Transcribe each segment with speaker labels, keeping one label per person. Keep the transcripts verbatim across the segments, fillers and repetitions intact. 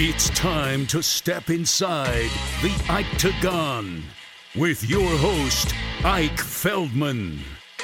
Speaker 1: It's time to step inside the Octagon with your host, Ike Feldman.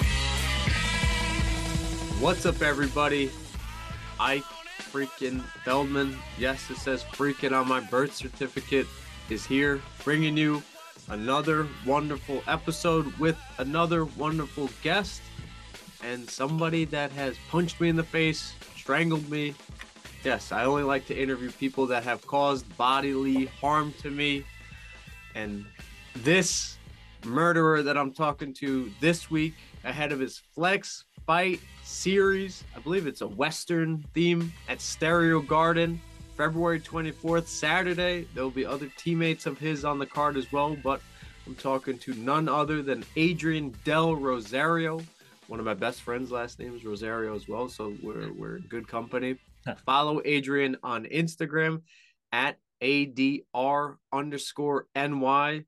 Speaker 2: What's up, everybody? Ike freaking Feldman. Yes, it says freaking on my birth certificate. Is here bringing you another wonderful episode with another wonderful guest and somebody that has punched me in the face, strangled me. Yes, I only like to interview people that have caused bodily harm to me. And this murderer that I'm talking to this week, ahead of his Flex Fight series, I believe it's a Western theme at Stereo Garden, February twenty-fourth, Saturday. There will be other teammates of his on the card as well, but I'm talking to none other than Adrian Del Rosario. One of my best friends' last name is Rosario as well, so we're we're in good company. Follow Adrian on Instagram at A D R underscore N Y.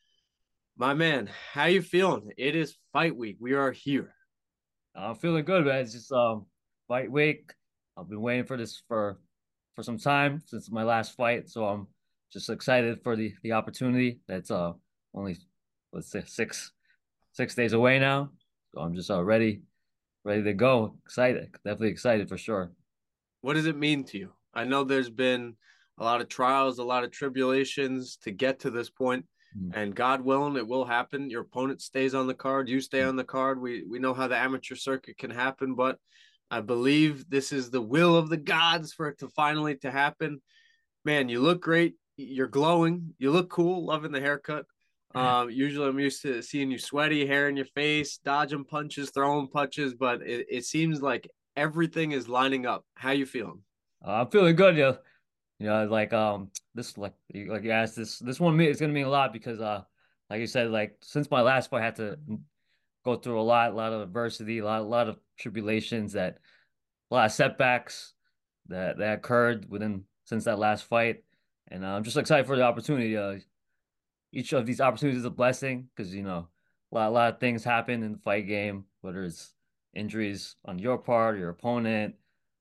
Speaker 2: My man, how you feeling? It is fight week. We are here.
Speaker 3: I'm feeling good, man. It's just um fight week. I've been waiting for this for for some time since my last fight, so I'm just excited for the the opportunity. That's uh only let's say six six days away now, so I'm just uh, ready ready to go. Excited, definitely excited for sure.
Speaker 2: What does it mean to you? I know there's been a lot of trials, a lot of tribulations to get to this point, mm. and God willing, it will happen. Your opponent stays on the card, you stay mm. on the card. We we know how the amateur circuit can happen, but I believe this is the will of the gods for it to finally to happen. Man, you look great. You're glowing. You look cool. Loving the haircut. Um, usually I'm used to seeing you sweaty, hair in your face, dodging punches, throwing punches, but it, it seems like everything is lining up. How you feeling?
Speaker 3: Uh, I'm feeling good. You know, you know, like um, this like like you asked this this one is gonna mean a lot because uh, like you said, like since my last fight, I had to go through a lot, a lot of adversity, a lot, a lot of tribulations, that a lot of setbacks that that occurred within since that last fight, and uh, I'm just excited for the opportunity. Uh, each of these opportunities is a blessing because you know a lot, a lot of things happen in the fight game, whether it's injuries on your part, your opponent,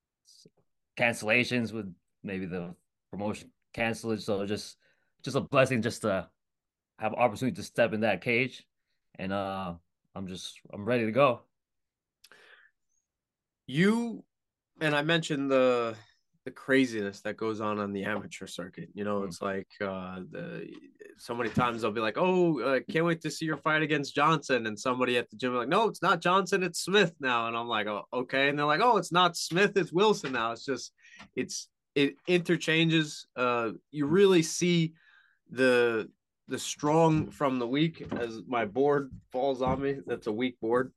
Speaker 3: cancellations with maybe the promotion canceled. So just just a blessing just to have opportunity to step in that cage, and uh, I'm just I'm ready to go.
Speaker 2: You and I mentioned the the craziness that goes on on the amateur circuit. You know, mm. it's like uh, the so many times they'll be like, "Oh, uh, can't wait to see your fight against Johnson," and somebody at the gym like, "No, it's not Johnson, it's Smith now." And I'm like, "Oh, okay." And they're like, "Oh, it's not Smith, it's Wilson now." It's just it's it interchanges. Uh, you really see the the strong from the weak. As my board falls on me, that's a weak board.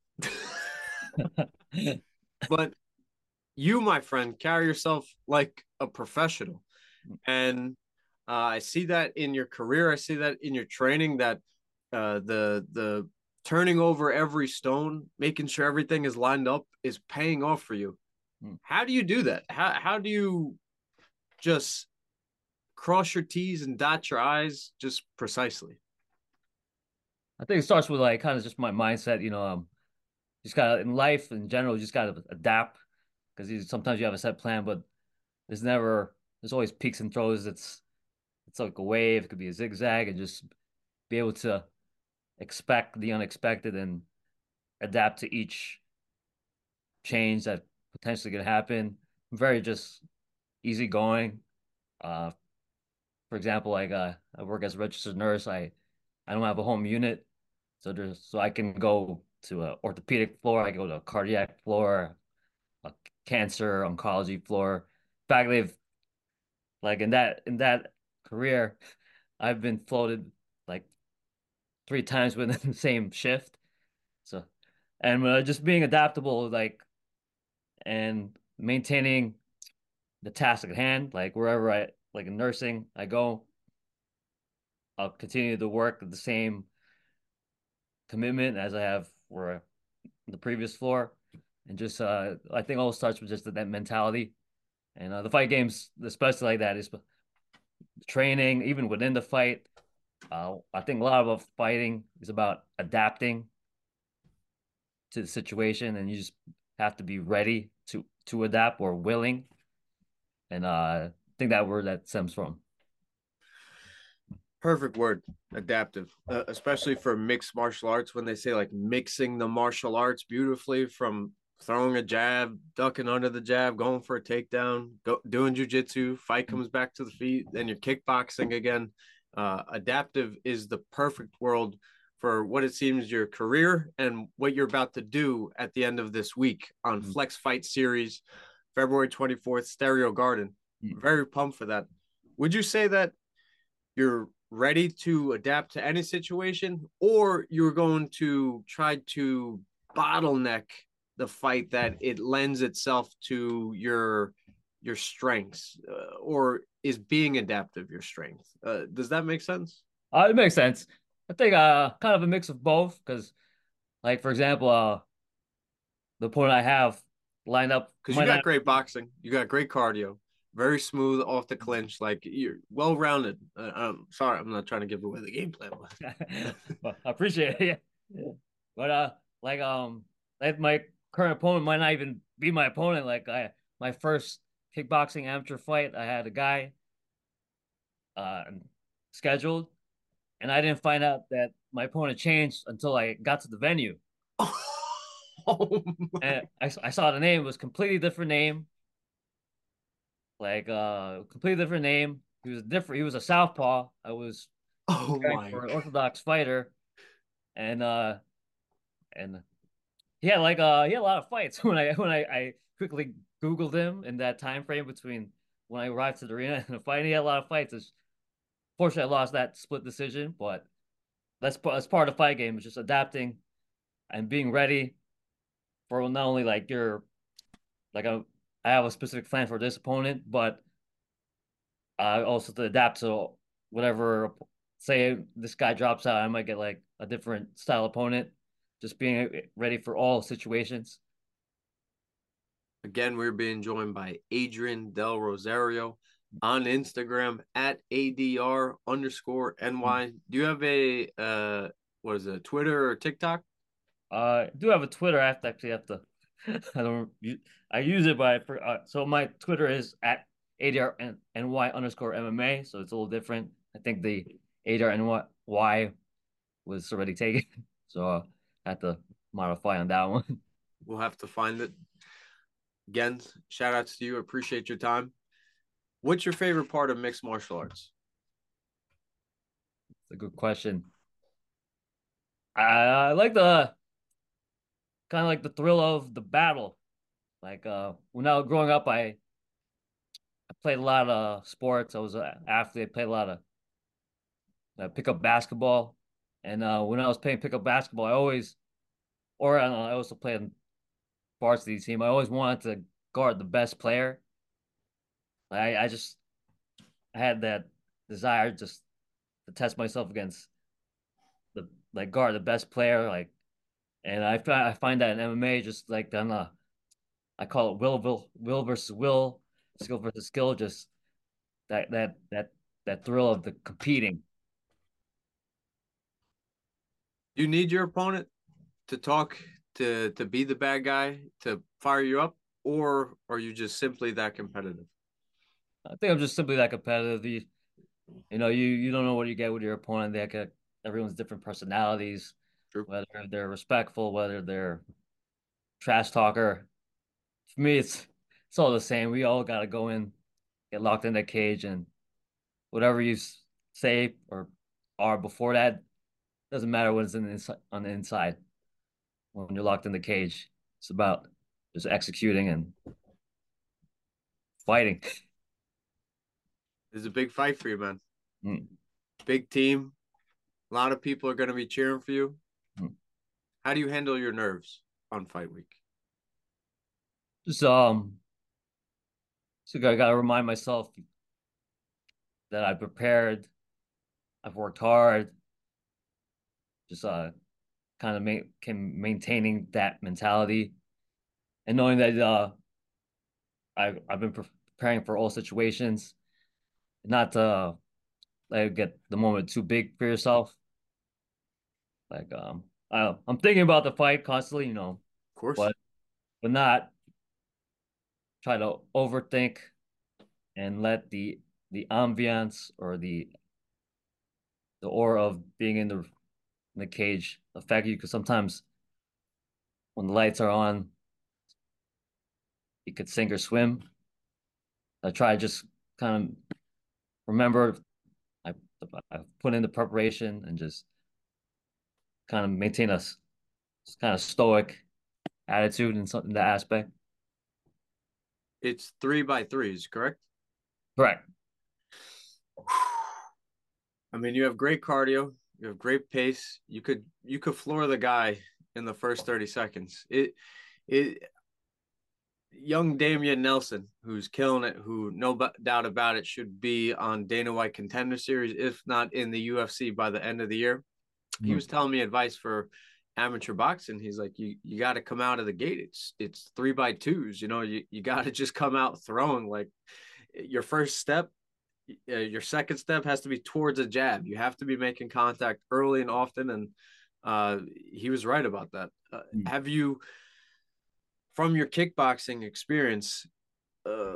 Speaker 2: But you, my friend, carry yourself like a professional. And uh, I see that in your career. I see that in your training, that uh, the the turning over every stone, making sure everything is lined up is paying off for you. Hmm. How do you do that? How, how do you just cross your T's and dot your I's just precisely?
Speaker 3: I think it starts with like kind of just my mindset, you know, um, just gotta in life in general, you just gotta adapt because sometimes you have a set plan, but there's never there's always peaks and throws. It's it's like a wave, it could be a zigzag, and just be able to expect the unexpected and adapt to each change that potentially could happen. I'm very just easygoing. Uh, for example, like uh, I work as a registered nurse. I I don't have a home unit, so there's so I can go to an orthopedic floor. I go to a cardiac floor, a cancer oncology floor. In fact, they've like in that in that career, I've been floated like three times within the same shift. So, and uh, just being adaptable, like and maintaining the task at hand, like wherever I like in nursing, I go, I'll continue to work at the same commitment as I have for the previous floor, and just uh, I think all starts with just that mentality, and uh, the fight games, especially like that, is training even within the fight. Uh, I think a lot of fighting is about adapting to the situation, and you just have to be ready to to adapt or willing. And uh, think that word that stems from.
Speaker 2: Perfect word, adaptive, uh, especially for mixed martial arts when they say like mixing the martial arts beautifully from throwing a jab, ducking under the jab, going for a takedown, go, doing jujitsu, fight comes back to the feet, then you're kickboxing again. Uh, adaptive is the perfect world for what it seems your career and what you're about to do at the end of this week on
Speaker 3: Mm-hmm.
Speaker 2: Flex Fight Series, February twenty-fourth, Stereo Garden. Very pumped for that. Would you say that you're ready to adapt to any situation, or you're going to try to bottleneck the fight that it lends itself to your your strengths, uh, or is being adaptive your strength? Uh, does that make sense?
Speaker 3: Uh, it makes sense. I think uh kind of a mix of both because, like for example, uh the opponent I have lined up
Speaker 2: Because you
Speaker 3: might
Speaker 2: got
Speaker 3: not.
Speaker 2: great boxing, you got great cardio, very smooth off the clinch, like you're well rounded. Uh, I'm sorry, I'm not trying to give away the game plan,
Speaker 3: Well, I appreciate it. Yeah. But uh like um like my current opponent might not even be my opponent. Like I my first kickboxing amateur fight, I had a guy uh scheduled and I didn't find out that my opponent changed until I got to the venue.
Speaker 2: oh
Speaker 3: And I, I saw the name, it was completely different name, like uh completely different name. He was different, he was a southpaw. I was
Speaker 2: oh
Speaker 3: preparing
Speaker 2: my
Speaker 3: for an orthodox fighter, and uh and he had like uh he had a lot of fights when I when I, I quickly Googled him in that time frame between when I arrived to the arena and the fight. He had a lot of fights. It's, fortunately, I lost that split decision, but that's that's part of the fight game. It's just adapting and being ready for not only like your like a I have a specific plan for this opponent, but uh, also to adapt to whatever. Say this guy drops out, I might get like a different style opponent. Just being ready for all situations.
Speaker 2: Again, we're being joined by Adrian Del Rosario on Instagram at A D R underscore N Y. Do you have a, uh, what is it, Twitter or TikTok?
Speaker 3: Uh, I do have a Twitter. I have to actually have to. I don't. I use it, but I for, uh, so my Twitter is at A D R N Y underscore M M A. So it's a little different. I think the A D R N Y was already taken, so uh, I had to modify on that one.
Speaker 2: We'll have to find it. Again, shout outs to you. Appreciate your time. What's your favorite part of mixed martial arts?
Speaker 3: It's a good question. I, I like the kind of like the thrill of the battle. Like uh, when I was growing up, I I played a lot of sports. I was an athlete. I played a lot of uh, pickup basketball, and uh, when I was playing pickup basketball, I always, or I, don't know, I also played on varsity team. I always wanted to guard the best player. I I just I had that desire just to test myself against the like guard the best player, like, and I find I find that in M M A just like on a I call it will will will versus will, skill versus skill, just that that that that thrill of the competing.
Speaker 2: You need your opponent to talk to to be the bad guy to fire you up, or are you just simply that competitive?
Speaker 3: I think I'm just simply that competitive. You, you know, you you don't know what you get with your opponent. They got everyone's different personalities,
Speaker 2: True.
Speaker 3: whether they're respectful, whether they're trash talker. For me, it's it's all the same. We all got to go in, get locked in that cage, and whatever you say or are before that doesn't matter what is in the inside, on the inside. When you're locked in the cage, it's about just executing and fighting.
Speaker 2: This is a big fight for you, man.
Speaker 3: Mm.
Speaker 2: Big team. A lot of people are going to be cheering for you.
Speaker 3: Mm.
Speaker 2: How do you handle your nerves on fight week?
Speaker 3: Just um, so I gotta remind myself that I prepared, I've worked hard, just uh, kind of ma- can maintaining that mentality and knowing that uh, I I've been pre preparing for all situations, not to like get the moment too big for yourself. Like um, I I'm thinking about the fight constantly, you know,
Speaker 2: Of course.
Speaker 3: but but not try to overthink and let the the ambiance or the the aura of being in the in the cage affect you because sometimes when the lights are on, you could sink or swim. I try to just kind of remember I I put in the preparation and just kind of maintain a kind of stoic attitude in something that aspect.
Speaker 2: It's three by threes, correct?
Speaker 3: Correct.
Speaker 2: I mean, you have great cardio, you have great pace. You could you could floor the guy in the first thirty seconds. It it young Damian Nelson, who's killing it, who no doubt about it should be on Dana White Contender Series, if not in the U F C by the end of the year. He was telling me advice for amateur boxing. He's like, you you got to come out of the gate. It's it's three by twos. You know, you you got to just come out throwing. Like your first step, uh, your second step has to be towards a jab. You have to be making contact early and often. And uh, he was right about that. Uh,
Speaker 3: Mm.
Speaker 2: have you, from your kickboxing experience, uh,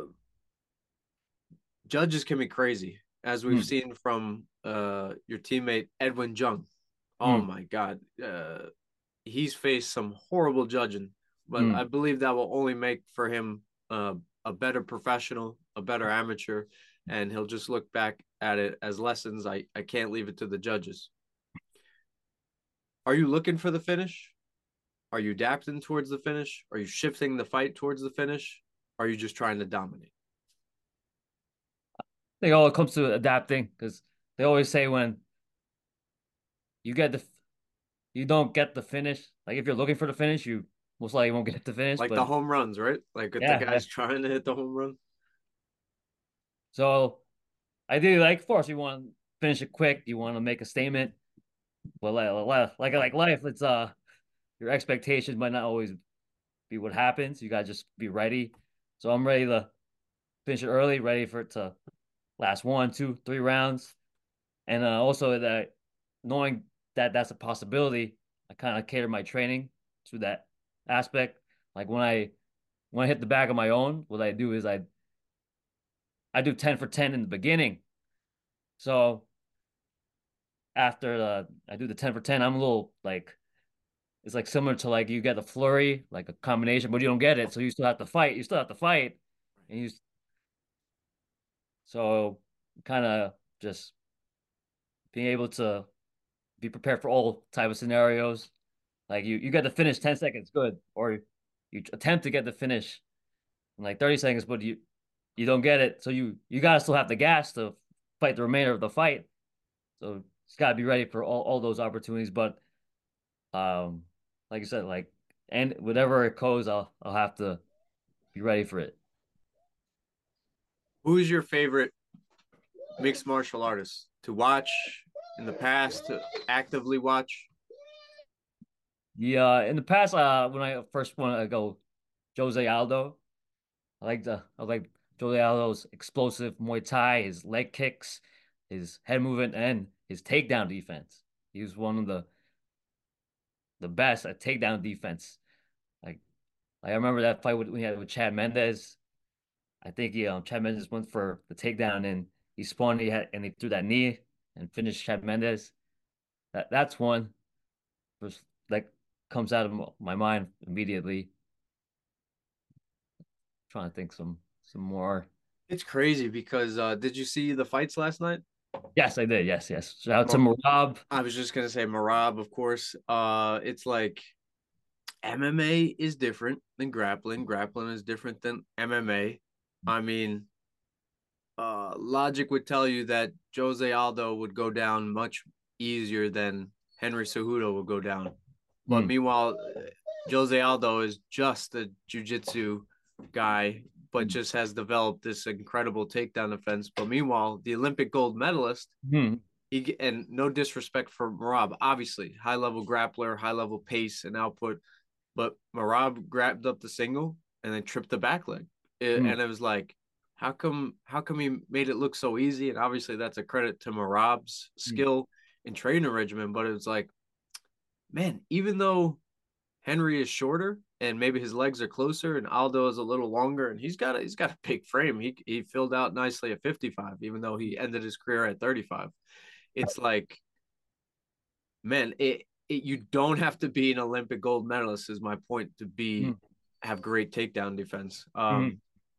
Speaker 2: judges can be crazy, as we've
Speaker 3: Mm.
Speaker 2: seen from uh, your teammate Edwin Jung. Oh
Speaker 3: Mm.
Speaker 2: my God. Uh, he's faced some horrible judging, but I
Speaker 3: Mm.
Speaker 2: believe that will only make for him uh, a better professional, a better amateur, and he'll just look back at it as lessons. I, I can't leave it to the judges. Are you looking for the finish? Are you adapting towards the finish? Are you shifting the fight towards the finish? Are you just trying to dominate?
Speaker 3: I think all it comes to adapting because they always say when you get the you don't get the finish. Like if you're looking for the finish, you most likely won't get the finish.
Speaker 2: Like the
Speaker 3: But
Speaker 2: home runs, right? Like if the
Speaker 3: yeah, yeah.
Speaker 2: guy's trying to hit the home run.
Speaker 3: So I do like, of course, you want to finish it quick. You want to make a statement. But like like like life, it's uh your expectations might not always be what happens. You gotta just be ready. So I'm ready to finish it early, ready for it to last one, two, three rounds. And uh, also that knowing that that's a possibility, I kind of cater my training to that aspect. Like when I when I hit the back of my own, what I do is I I do ten for ten in the beginning. So after the I do the ten for ten, I'm a little like it's like similar to like you get a flurry, like a combination, but you don't get it. So you still have to fight. You still have to fight. And you so kind of just being able to be prepared for all type of scenarios. Like you, you get to finish ten seconds, good, or you attempt to get the finish in like thirty seconds, but you you don't get it. So you you gotta still have the gas to fight the remainder of the fight. So it's gotta be ready for all, all those opportunities. But um, like you said, like and whatever it goes, I'll I'll have to be ready for it.
Speaker 2: Who is your favorite mixed martial artist to watch in the past, to actively watch?
Speaker 3: Yeah, in the past, uh, when I first want to go, Jose Aldo. I like the I like Jose Aldo's explosive Muay Thai, his leg kicks, his head movement, and his takedown defense. He was one of the the best at takedown defense. Like I remember that fight with, we had with Chad Mendes. I think he um Chad Mendes went for the takedown and he spun, he had and he threw that knee and finished Chad Mendes. That that's one was that comes out of my mind immediately. Trying to think some some more.
Speaker 2: It's crazy because uh, did you see the fights last night?
Speaker 3: Yes, I did. Yes, yes. Shout out to Marab.
Speaker 2: I was just gonna say Marab, of course. Uh, it's like M M A is different than grappling. Grappling is different than M M A. I mean, uh, logic would tell you that Jose Aldo would go down much easier than Henry Cejudo would go down. But
Speaker 3: Hmm.
Speaker 2: meanwhile, Jose Aldo is just a jiu-jitsu guy, but just has developed this incredible takedown defense. But meanwhile, the Olympic gold medalist,
Speaker 3: Hmm.
Speaker 2: he and no disrespect for Marab, obviously high level grappler, high level pace and output, but Marab grabbed up the single and then tripped the back leg, it,
Speaker 3: Hmm.
Speaker 2: and it was like, how come how come he made it look so easy? And obviously that's a credit to Marab's
Speaker 3: Hmm.
Speaker 2: skill and training regimen, but it was like, man, even though Henry is shorter and maybe his legs are closer, and Aldo is a little longer, and he's got a, he's got a big frame. He he filled out nicely at fifty-five, even though he ended his career at thirty-five. It's like, man, it, it you don't have to be an Olympic gold medalist, is my point, to be
Speaker 3: Mm.
Speaker 2: have great takedown defense.
Speaker 3: Mhm.
Speaker 2: Um,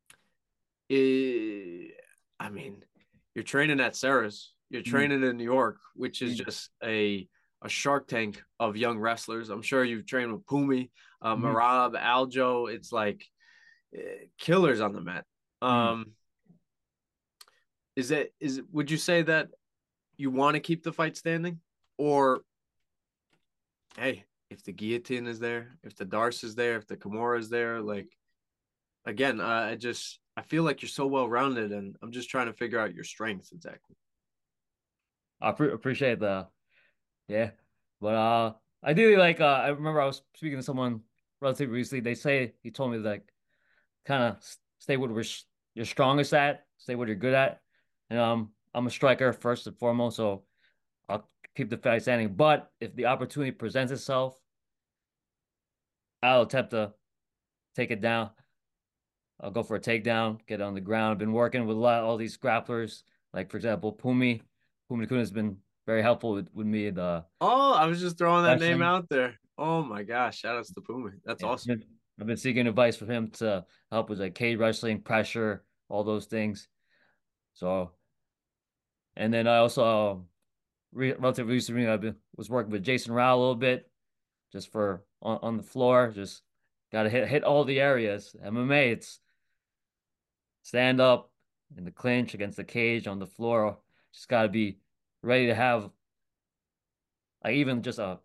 Speaker 2: it, I mean, you're training at Sarah's, you're
Speaker 3: Mhm.
Speaker 2: training in New York, which is
Speaker 3: Mhm.
Speaker 2: just a a shark tank of young wrestlers. I'm sure you've trained with Pumi, uh,
Speaker 3: Mhm.
Speaker 2: Marab, Aljo. It's like eh, killers on the mat.
Speaker 3: Mhm.
Speaker 2: Um, is it is would you say that you want to keep the fight standing, or hey, if the guillotine is there, if the Darce is there, if the Kimura is there, like again, uh, I just I feel like you're so well rounded, and I'm just trying to figure out your strengths exactly.
Speaker 3: I pre- appreciate the yeah, but uh, ideally, like uh, I remember I was speaking to someone relatively recently. They say he told me like kind of stay with where you're strongest at, stay what you're good at, and um, I'm a striker first and foremost, so I'll keep the fight standing. But if the opportunity presents itself, I'll attempt to take it down. I'll go for a takedown, get on the ground. I've been working with a lot all these grapplers, like for example, Pumi. Pumi Kun has been very helpful with, with me in the
Speaker 2: Oh, I was just throwing that name
Speaker 3: wrestling.
Speaker 2: out there. Oh my gosh, shout outs to Puma. That's
Speaker 3: Yeah, I've
Speaker 2: awesome.
Speaker 3: been, I've been seeking advice from him to help with like cage wrestling, pressure, all those things. So, and then I also um, re relatively recently I've been was working with Jason Rao a little bit, just for on, on the floor. Just gotta hit hit all the areas. M M A, it's stand up in the clinch against the cage on the floor. Just gotta be ready to have like even just a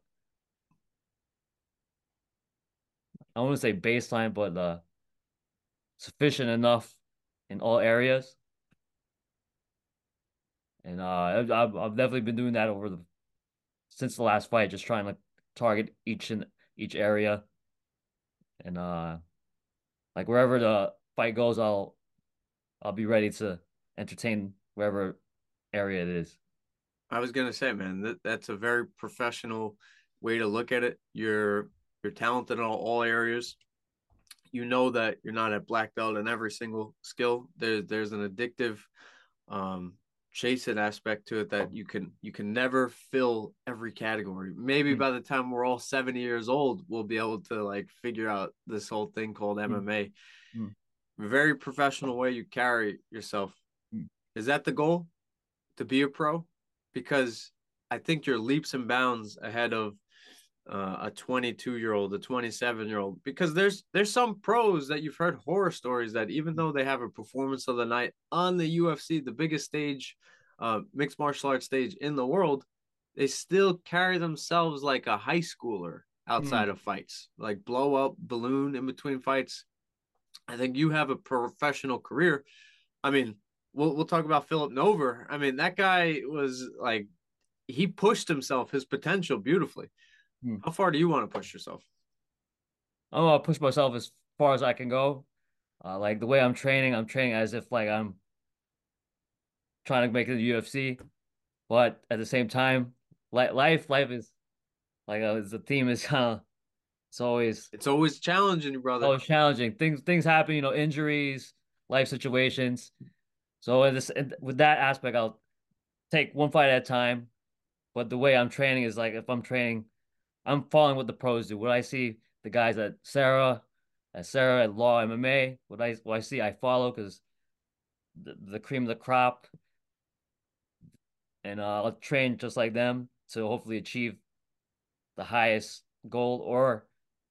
Speaker 3: I want to say baseline, but uh sufficient enough in all areas. And uh I've I've I've definitely been doing that over the since the last fight, just trying to target each and each area. And uh like wherever the fight goes, I'll I'll be ready to entertain wherever area it is.
Speaker 2: I was gonna say, man, that that's a very professional way to look at it. You're you're talented in all, all areas. You know that you're not at black belt in every single skill. There's there's an addictive um chasing aspect to it that you can you can never fill every category. Maybe
Speaker 3: Mm,
Speaker 2: by the time we're all seventy years old, we'll be able to like figure out this whole thing called
Speaker 3: mm,
Speaker 2: M M A.
Speaker 3: mm,
Speaker 2: Very professional way you carry yourself.
Speaker 3: mm.
Speaker 2: Is that the goal, to be a pro? Because I think you're leaps and bounds ahead of uh, a twenty-two year old, a twenty-seven year old, because there's there's some pros that you've heard horror stories that even though they have a performance of the night on the U F C, the biggest stage, uh, mixed martial arts stage in the world, they still carry themselves like a high schooler outside
Speaker 3: Mm.
Speaker 2: of fights, like blow up balloon in between fights. I think you have a professional career. I mean, we'll we'll talk about Philip Nover. I mean, that guy was like he pushed himself, his potential beautifully.
Speaker 3: Mm.
Speaker 2: How far do you want to push yourself?
Speaker 3: I'm gonna push myself as far as I can go. Uh, like the way I'm training, I'm training as if like I'm trying to make it to the U F C, but at the same time, like life, life is like uh, the theme is kind of it's always
Speaker 2: It's always challenging you, brother.
Speaker 3: always challenging. Things things happen, you know, injuries, life situations. So in this in, with that aspect, I'll take one fight at a time. But the way I'm training is like if I'm training, I'm following what the pros do. What I see the guys at Sarah, at Sarah at Law M M A, what I what I see, I follow because the, the cream of the crop, and uh, I'll train just like them to hopefully achieve the highest goal. Or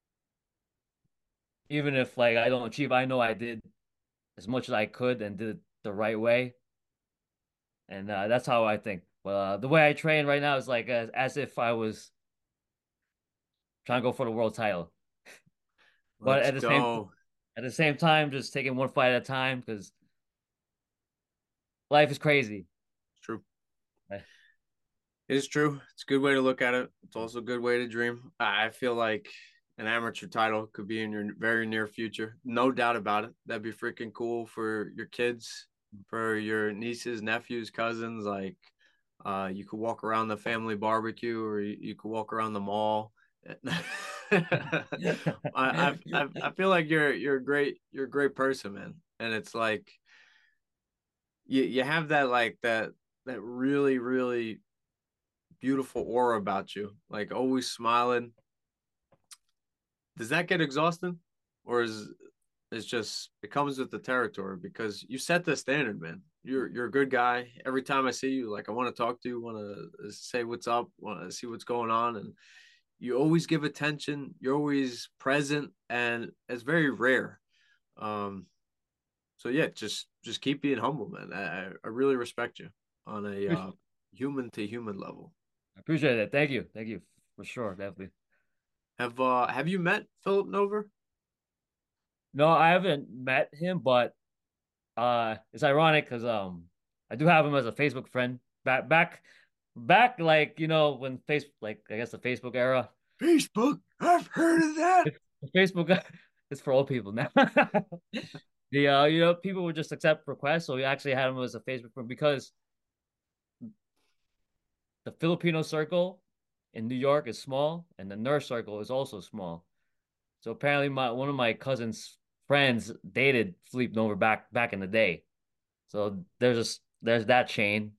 Speaker 3: even if like I don't achieve, I know I did as much as I could and did it the right way, and uh, that's how I think. But uh, the way I train right now is like as, as if I was trying to go for the world title. But
Speaker 2: Let's
Speaker 3: at the same
Speaker 2: go.
Speaker 3: at the same time, just taking one fight at a time because life is crazy.
Speaker 2: It's true.
Speaker 3: Eh,
Speaker 2: It is true. It's a good way to look at it. It's also a good way to dream. I feel like an amateur title could be in your very near future. No doubt about it. That'd be freaking cool for your kids, for your nieces, nephews, cousins. Like, uh, you could walk around the family barbecue, or you, you could walk around the mall. I, I I feel like you're you're a great you're a great person, man. And it's like you you have that like that that really really beautiful aura about you, like always smiling. Does that get exhausting, or is it's just it comes with the territory because you set the standard, man. You're you're a good guy. Every time I see you, like I want to talk to you, want to say what's up, want to see what's going on, and you always give attention. You're always present, and it's very rare. Um, so yeah, just just keep being humble, man. I I really respect you on a uh, human to human level.
Speaker 3: I appreciate it. Thank you. Thank you for sure. Definitely.
Speaker 2: Have uh have you met Philip Nover?
Speaker 3: No, I haven't met him, but uh, it's ironic because um, I do have him as a Facebook friend back back back like you know when face like I guess the Facebook era.
Speaker 2: Facebook, I've heard of that.
Speaker 3: Facebook is for old people now. The uh, you know, people would just accept requests, so we actually had him as a Facebook friend because the Filipino circle in New York is small, and the nurse circle is also small. So apparently, my one of my cousin's friends dated Philippe Nover back back in the day. So there's a there's that chain,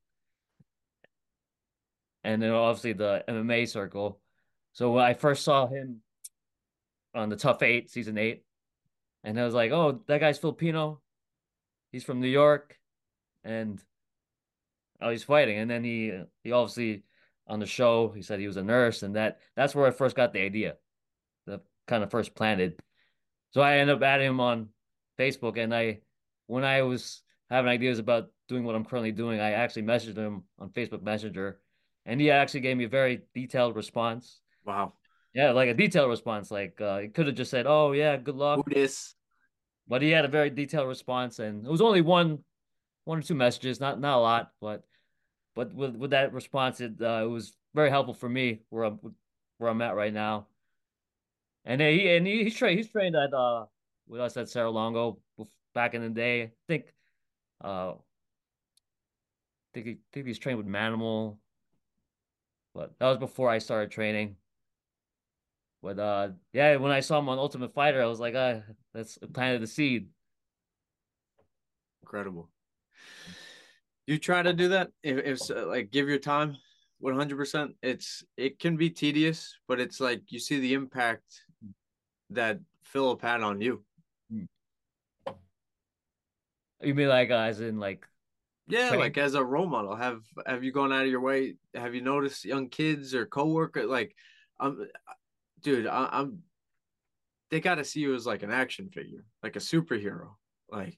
Speaker 3: and then obviously the M M A circle. So when I first saw him on the Tough Eight, season eight, and I was like, "Oh, that guy's Filipino. He's from New York, and oh, he's fighting." And then he he obviously on the show he said he was a nurse, and that that's where I first got the idea, the kind of first planted. So I ended up adding him on Facebook, and I when I was having ideas about doing what I'm currently doing, I actually messaged him on Facebook Messenger, and he actually gave me a very detailed response.
Speaker 2: Wow.
Speaker 3: Yeah, like a detailed response. Like uh, he could have just said, "Oh yeah, good
Speaker 2: Who
Speaker 3: luck,"
Speaker 2: this?
Speaker 3: but he had a very detailed response, and it was only one one or two messages, not not a lot, but but with with that response, it uh, it was very helpful for me where I'm where I'm at right now. And then he and he, he's trained he's trained at uh with us at Cerro Longo back in the day. I think uh I think he think he's trained with Manimal, but that was before I started training. But uh yeah, when I saw him on Ultimate Fighter, I was like, uh that's planted the seed.
Speaker 2: Incredible. You try to do that if, if like give your time one hundred percent. It's it can be tedious, but it's like you see the impact that Philip had on you.
Speaker 3: You mean like uh, as in like
Speaker 2: Yeah,
Speaker 3: train?
Speaker 2: like as a role model, have have you gone out of your way? Have you noticed young kids or coworker like, um, dude, I, I'm they got to see you as like an action figure, like a superhero. Like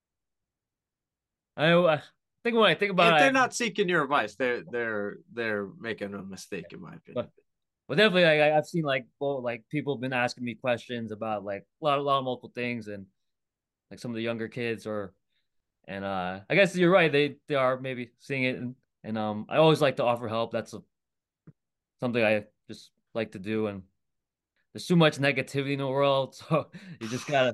Speaker 3: I, I think when I think about
Speaker 2: if they're
Speaker 3: it,
Speaker 2: not seeking your advice, they're they're they're making a mistake, in my
Speaker 3: I,
Speaker 2: opinion.
Speaker 3: But definitely, like I- I've seen like both like people have been asking me questions about like a lot, a lot of multiple things, and like some of the younger kids or and uh I guess you're right. They they are maybe seeing it, and, and um I always like to offer help. That's a, something I just like to do. And there's too much negativity in the world, so you just gotta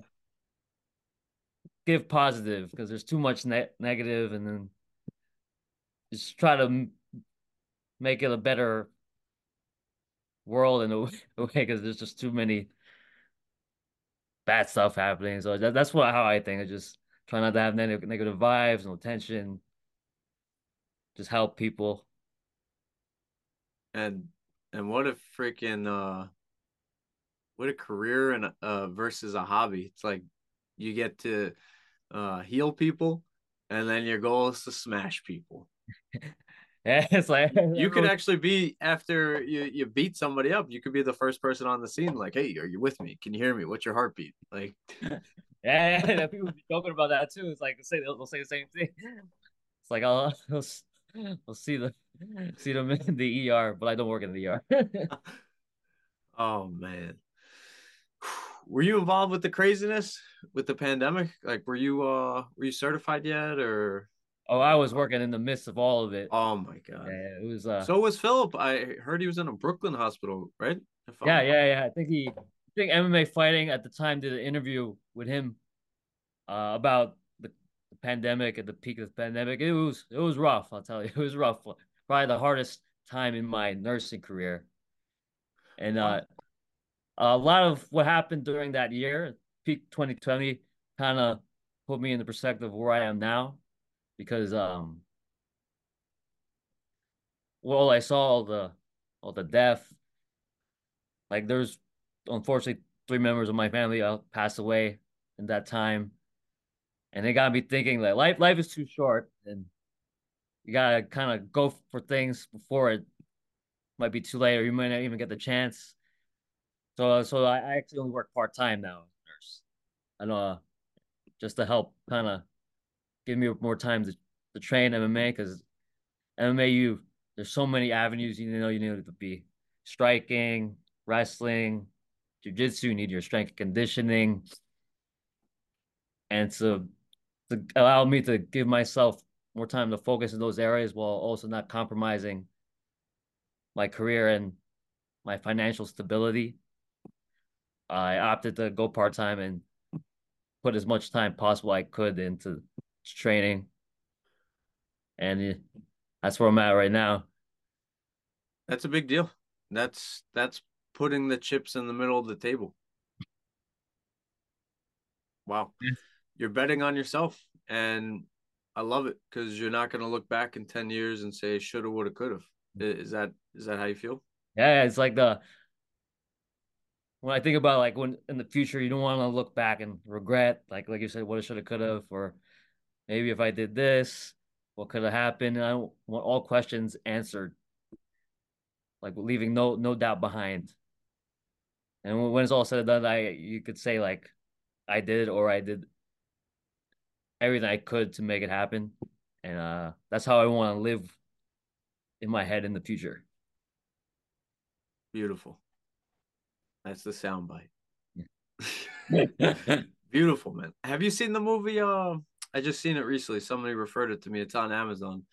Speaker 3: give positive because there's too much ne negative, and then just try to m- make it a better world in a way because there's just too many bad stuff happening. So that, that's what how I think. I just try not to have negative negative vibes, no tension, just help people.
Speaker 2: And and what a freaking uh what a career and uh versus a hobby. It's like you get to uh heal people and then your goal is to smash people.
Speaker 3: Yeah, it's like
Speaker 2: You could
Speaker 3: everyone,
Speaker 2: actually be after you you beat somebody up, you could be the first person on the scene like, "Hey, are you with me? Can you hear me? What's your heartbeat?" Like
Speaker 3: yeah, yeah, people be joking about that too. It's like say they'll, they'll say the same thing. It's like I'll, I'll I'll see the see them in the E R, but I don't work in the E R.
Speaker 2: oh man. Were you involved with the craziness with the pandemic? Like were you uh were you certified yet or
Speaker 3: Oh, I was working in the midst of all of it.
Speaker 2: oh my god.
Speaker 3: Yeah, it was uh
Speaker 2: So was Philip. I heard he was in a Brooklyn hospital, right? If
Speaker 3: yeah,
Speaker 2: I'm
Speaker 3: yeah, yeah. I think he I think M M A fighting at the time did an interview with him uh, about the, the pandemic at the peak of the pandemic. It was it was rough, I'll tell you. It was rough. Probably the hardest time in my nursing career. And
Speaker 2: wow.
Speaker 3: uh a lot of what happened during that year, peak twenty twenty, kind of put me in the perspective of where I am now because um well I saw all the all the death. Like there's unfortunately three members of my family uh, passed away in that time. And it got me thinking like life life is too short and you gotta kind of go for things before it might be too late or you might not even get the chance. So so I, I actually only work part time now as a nurse. I know uh, just to help kind of give me more time to, to train M M A because M M A you there's so many avenues you know you need to be striking, wrestling, jiu-jitsu, you need your strength and conditioning. And to to allow me to give myself more time to focus in those areas while also not compromising my career and my financial stability. I opted to go part time and put as much time possible I could into training, and that's where I'm at right now.
Speaker 2: That's a big deal. That's that's putting the chips in the middle of the table. Wow. You're betting on yourself, and I love it because you're not going to look back in ten years and say shoulda, woulda, coulda. Is that is that how you feel?
Speaker 3: Yeah, it's like the when I think about like when in the future you don't want to look back and regret like like you said what I should have could have or maybe if I did this what could have happened. And I want all questions answered, like leaving no no doubt behind. And when it's all said and done, I you could say like I did or I did everything I could to make it happen. And uh that's how I want to live in my head in the future.
Speaker 2: Beautiful. That's the soundbite.
Speaker 3: Yeah.
Speaker 2: Beautiful, man. Have you seen the movie? Uh, I just seen it recently. Somebody referred it to me. It's on Amazon.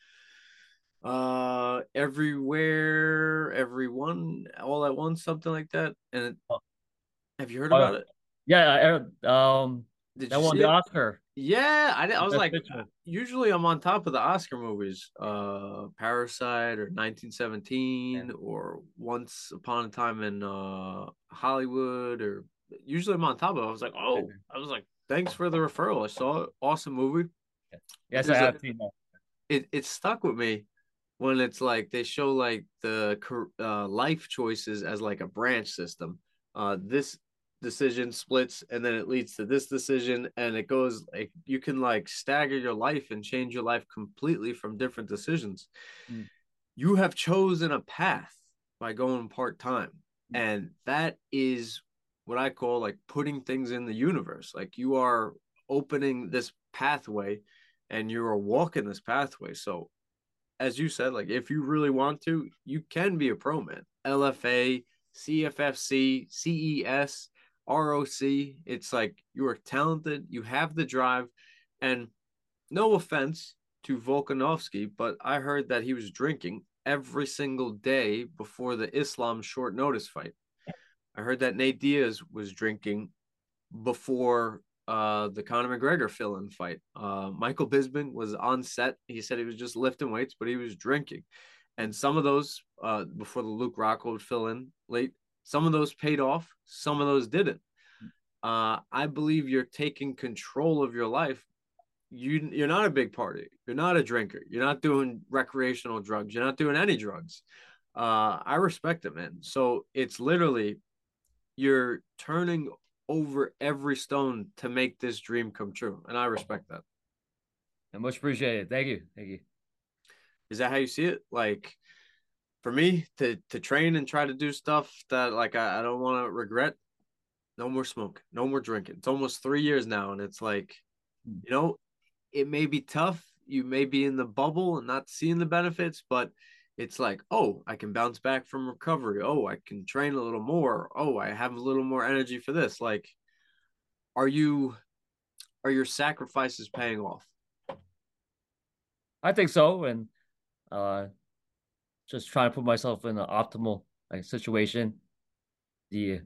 Speaker 2: Uh, everywhere, everyone, all at once, something like that. And it, have you heard
Speaker 3: Oh,
Speaker 2: about it?
Speaker 3: yeah, um
Speaker 2: Did
Speaker 3: that
Speaker 2: you
Speaker 3: won
Speaker 2: see
Speaker 3: the
Speaker 2: it?
Speaker 3: Oscar.
Speaker 2: Yeah, I, I was
Speaker 3: Best
Speaker 2: like,
Speaker 3: picture.
Speaker 2: usually I'm on top of the Oscar movies, uh, Parasite or nineteen
Speaker 3: Yeah.
Speaker 2: seventeen or Once Upon a Time in uh Hollywood, or usually I'm on top of it. I was like, oh, I was like, thanks for the referral. I saw it. Awesome movie. But
Speaker 3: Yes, I
Speaker 2: there's a
Speaker 3: have seen that.
Speaker 2: it it stuck with me when it's like they show like the uh, life choices as like a branch system. Uh, this decision splits, and then it leads to this decision, and it goes like you can like stagger your life and change your life completely from different decisions.
Speaker 3: Mm.
Speaker 2: You have chosen a path by going part time, and that is what I call like putting things in the universe. Like you are opening this pathway and you are walking this pathway. So as you said, like if you really want to, you can be a pro man. L F A, C F F C, C E S, R O C. It's like you are talented, you have the drive, and no offense to Volkanovski, but I heard that he was drinking every single day before the Islam short notice fight. I heard that Nate Diaz was drinking before uh, the Conor McGregor fill-in fight. Uh, Michael Bisping was on set. He said he was just lifting weights, but he was drinking. And some of those, uh, before the Luke Rockhold fill in late, some of those paid off. Some of those didn't. Uh, I believe you're taking control of your life. You you're not a big party. You're not a drinker. You're not doing recreational drugs. You're not doing any drugs. Uh, I respect it, man. So it's literally you're turning over every stone to make this dream come true. And I respect that.
Speaker 3: And much appreciated. Thank you. Thank you.
Speaker 2: Is that how you see it? Like for me to to train and try to do stuff that like I, I don't want to regret, no more smoke, no more drinking. It's almost three years now. And it's like, you know, it may be tough. You may be in the bubble and not seeing the benefits, but it's like, oh, I can bounce back from recovery. Oh, I can train a little more. Oh, I have a little more energy for this. Like, are you are your sacrifices paying off?
Speaker 3: I think so. And uh just trying to put myself in an optimal like situation. The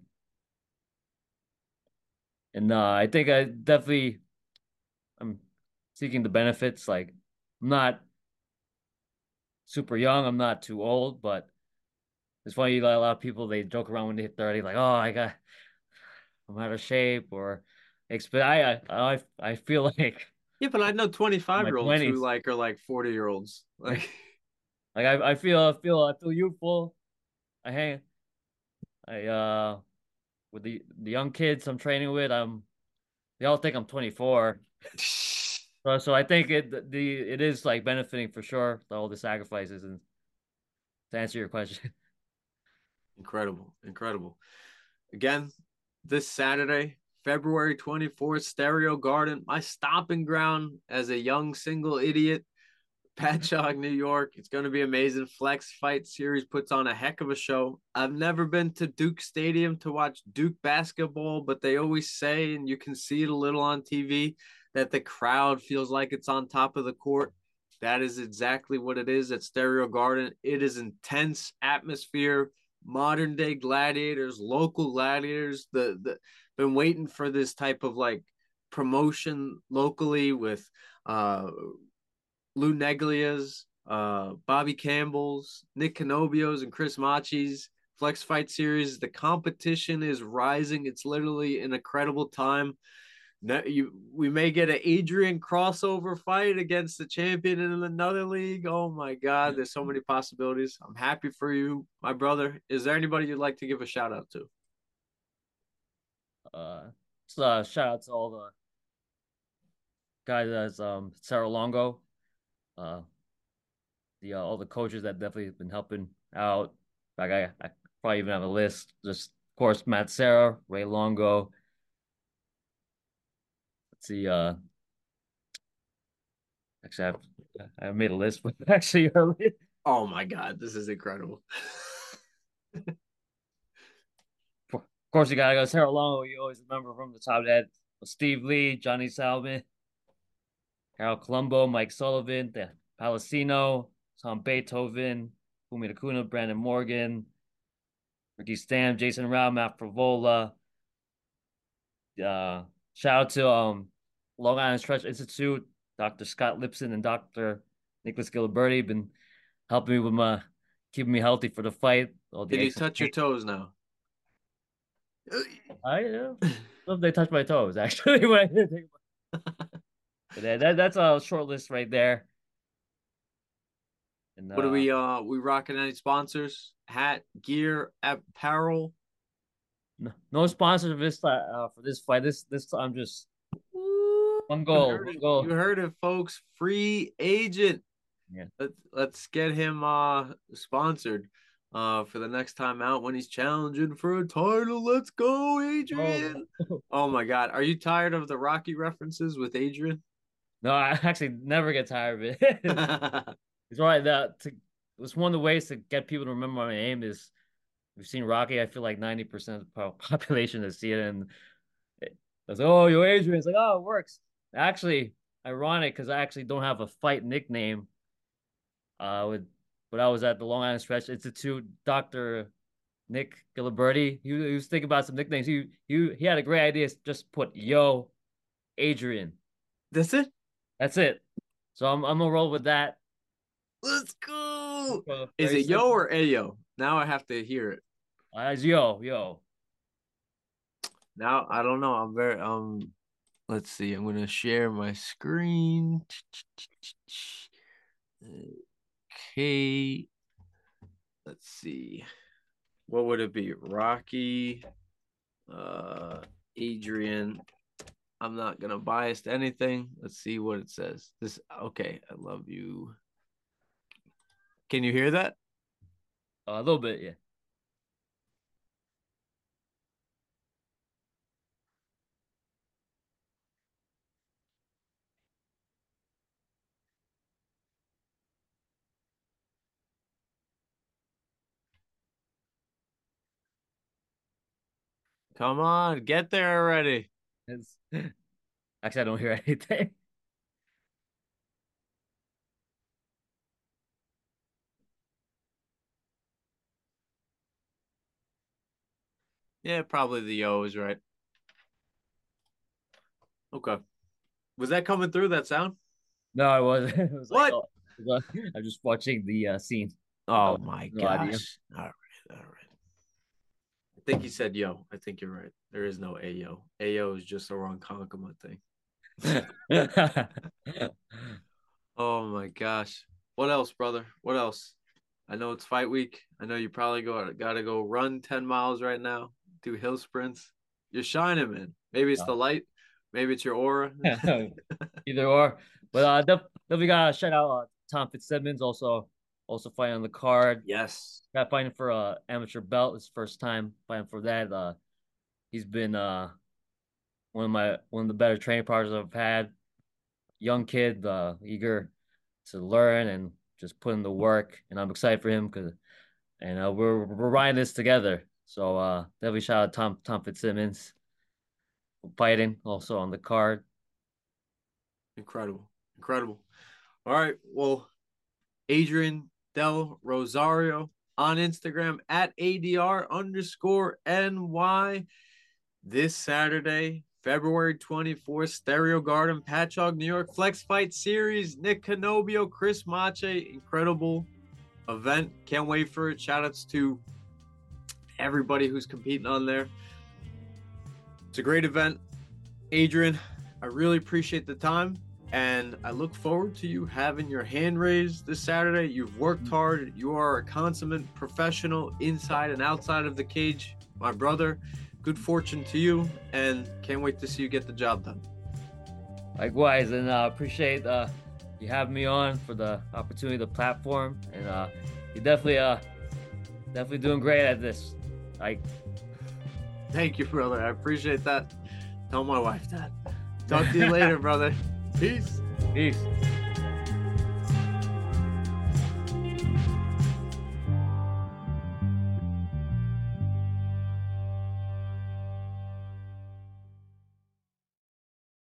Speaker 3: and uh I think I definitely I'm seeking the benefits. Like I'm not super young, I'm not too old, but it's funny, like a lot of people they joke around when they hit thirty, like, oh, I got I'm out of shape or but I I I I feel like
Speaker 2: Yeah, but I know
Speaker 3: in
Speaker 2: twenty-five
Speaker 3: my
Speaker 2: year olds who
Speaker 3: twenties.
Speaker 2: like are like forty year olds. Like,
Speaker 3: Like I, I feel I feel I feel youthful. I hang I uh with the the young kids I'm training with, I'm they all think I'm twenty-four. So so I think it the it is like benefiting for sure, all the sacrifices and to answer your question.
Speaker 2: incredible, incredible. Again, this Saturday, February twenty-fourth, Stereo Garden, my stomping ground as a young single idiot. Patchogue, New York. It's going to be amazing. Flex Fight Series puts on a heck of a show. I've never been to Duke Stadium to watch Duke basketball, but they always say, and you can see it a little on T V, that the crowd feels like it's on top of the court. That is exactly what it is at Stereo Garden. It is intense atmosphere, modern day gladiators, local gladiators. The the been waiting for this type of like promotion locally with uh Lou Neglia's, uh, Bobby Campbell's, Nick Canobio's, and Chris Machi's Flex Fight Series. The competition is rising. It's literally an incredible time. No, you, we may get an Adrian crossover fight against the champion in another league. Oh my God, there's so many possibilities. I'm happy for you, my brother. Is there anybody you'd like to give a shout out to?
Speaker 3: Uh so uh, shout out to all the guys as um Sarah Longo, uh the uh, all the coaches that definitely have been helping out. Like I, I probably even have a list. Just of course Matt Sarah, Ray Longo. Let's see, uh actually I've I made a list, but actually earlier.
Speaker 2: Oh my God, this is incredible.
Speaker 3: Of course you gotta go Sarah Longo, you always remember from the top of that. Steve Lee, Johnny Salmon, Harold Colombo, Mike Sullivan, the Palacino, Tom Beethoven, Fumi Takuna, Brandon Morgan, Ricky Stam, Jason Rao, Matt Favola. Uh, shout out to um Long Island Stretch Institute, Doctor Scott Lipson and Doctor Nicholas Giliberti been helping me with my keeping me healthy for the fight. All the
Speaker 2: Can you
Speaker 3: exercise.
Speaker 2: touch your toes now?
Speaker 3: I uh, love they touch my toes actually when I did think but that, that that's a short list right there. And
Speaker 2: What are
Speaker 3: uh
Speaker 2: we uh we rocking any sponsors? Hat, gear, apparel.
Speaker 3: no, no sponsors for this uh, for this fight. This this I'm just one
Speaker 2: You
Speaker 3: goal,
Speaker 2: heard
Speaker 3: one
Speaker 2: it. You
Speaker 3: goal.
Speaker 2: heard it, folks. Free agent.
Speaker 3: Yeah.
Speaker 2: Let's let's get him uh sponsored uh for the next time out when he's challenging for a title. Let's go,
Speaker 3: Oh,
Speaker 2: Adrian. Oh my God. Are you tired of the Rocky references with Adrian?
Speaker 3: no, I actually never get tired of it. It's right that to it's one of the ways to get people to remember my name is we've seen Rocky. I feel like ninety percent of the population has seen it, and it, I was like, "Oh, you're Adrian." It's like, "Oh, it works." Actually, ironic because I actually don't have a fight nickname. Uh, with but I was at the Long Island Stretch Institute, Doctor Nick Giliberti. He, he was thinking about some nicknames. He he he had a great idea. Just put Yo Adrian.
Speaker 2: That's it.
Speaker 3: That's it. So I'm I'm gonna roll with that.
Speaker 2: Let's go.
Speaker 3: So
Speaker 2: Is
Speaker 3: very
Speaker 2: it yo
Speaker 3: simple.
Speaker 2: or ayo? Now I have to hear it.
Speaker 3: As Yo Yo.
Speaker 2: Now I don't know. I'm very um. Let's see. I'm gonna share my screen. Okay. Let's see. What would it be? Rocky, uh, Adrian. I'm not gonna bias to anything. Let's see what it says. This okay. I love you. Can you hear that?
Speaker 3: Uh, a little bit, yeah.
Speaker 2: Come on, get there already.
Speaker 3: It's, actually, I don't hear anything.
Speaker 2: Yeah, probably the yo is right. Okay. Was that coming through that sound?
Speaker 3: No, I wasn't. It was like,
Speaker 2: What?
Speaker 3: oh, I'm just watching the uh, scene.
Speaker 2: Oh
Speaker 3: Oh,
Speaker 2: my
Speaker 3: no idea.
Speaker 2: gosh. All right. All right. I think he said yo. I think you're right. There is no Ayo. Ayo is just a wrong Ronkonkoma thing. Oh my gosh. What else, brother? What else? I know it's fight week. I know you probably go gotta go run ten miles right now, do hill sprints. You're shining, man. Maybe it's the light, maybe it's your aura.
Speaker 3: Either or. But uh def- definitely gotta shout out uh, Tom Fitzsimmons, also also fighting on the card.
Speaker 2: Yes.
Speaker 3: Got fighting for a uh, amateur belt. His first time fighting for that. Uh he's been uh one of my one of the better training partners I've had. Young kid, uh, eager to learn and just put in the work, and I'm excited for him because, and uh, we're we're riding this together. So uh, definitely shout out Tom Tom Fitzsimmons fighting also on the card.
Speaker 2: Incredible, incredible. All right, well, Adrian Del Rosario on Instagram at A D R underscore N Y this Saturday, February twenty-fourth, Stereo Garden, Patchogue, New York, Flex Fight Series, Nick Canobio, Chris Mache, incredible event. Can't wait for it. Shout outs to everybody who's competing on there. It's a great event. Adrian, I really appreciate the time, and I look forward to you having your hand raised this Saturday. You've worked hard. You are a consummate professional inside and outside of the cage, my brother. Good fortune to you, and can't wait to see you get the job done.
Speaker 3: Likewise, and I uh, appreciate uh, you having me on for the opportunity, the platform, and uh, you're definitely, uh, definitely doing great at this. Like,
Speaker 2: thank you, brother. I appreciate that. Tell my wife that. Talk to you later, brother. Peace.
Speaker 3: Peace.